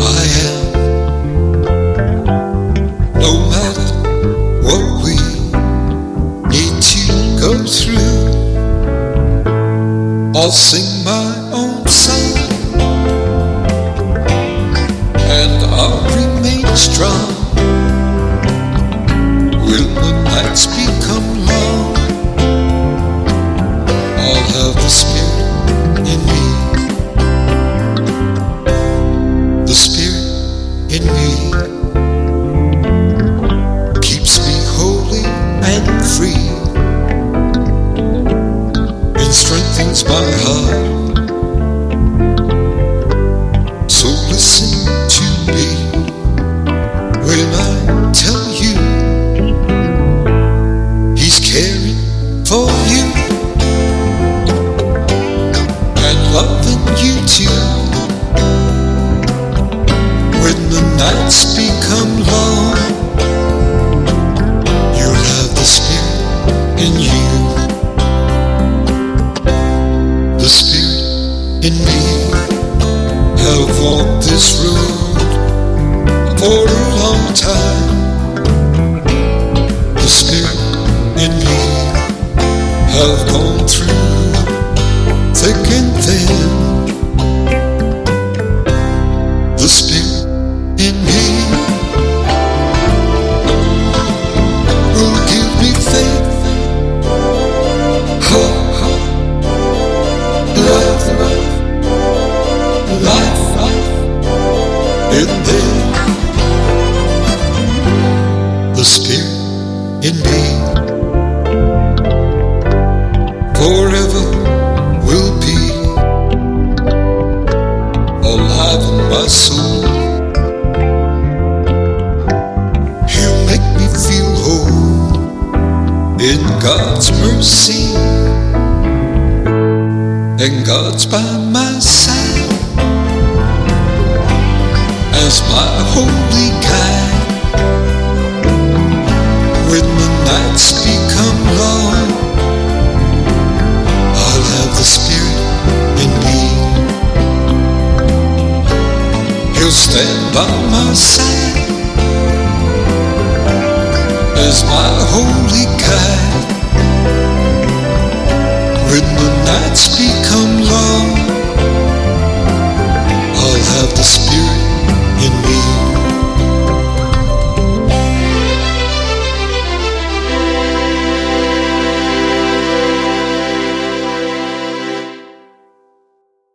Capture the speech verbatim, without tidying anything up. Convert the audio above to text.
I am. No matter what we need to go through, I'll sing my own song, and I'll remain strong when the nights become long. I'll have the Spirit in me, the Spirit in me keeps me holy and free, and strengthens my heart. So listen to me when I tell you He's caring for you and loving you too. When the nights become long, you'll have the Spirit in you, the Spirit in me. Have walked this road for a long time. The Spirit in me have gone through thick and thin. The Spirit in me will give me faith, hope, love, life, in there. The Spirit in me forever will be alive in my soul. He'll make me feel whole in God's mercy, and God's by my side as my holy guide. When the nights become long, I'll have the Spirit in me. He'll stand by my side as my holy guide. When the nights become